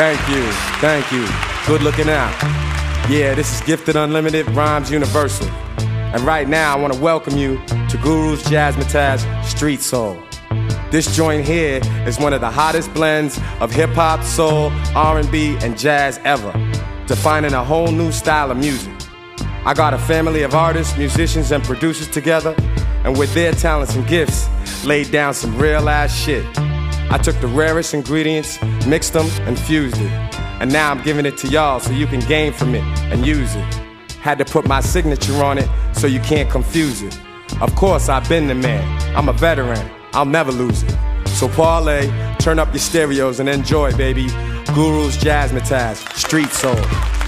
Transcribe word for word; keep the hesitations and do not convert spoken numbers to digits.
Thank you, thank you. Good looking out. Yeah, this is Gifted Unlimited, Rhymes Universal. And right now, I want to welcome you to Guru's Jazzmatazz Street Soul. This joint here is one of the hottest blends of hip-hop, soul, R and B, and jazz ever, defining a whole new style of music. I got a family of artists, musicians, and producers together, and with their talents and gifts, laid down some real-ass shit. I took the rarest ingredients, mixed them, and fused it. And now I'm giving it to y'all so you can gain from it and use it. Had to put my signature on it so you can't confuse it. Of course, I've been the man. I'm a veteran. I'll never lose it. So parlay, turn up your stereos and enjoy, baby. Guru's Jazzmatazz Street Soul.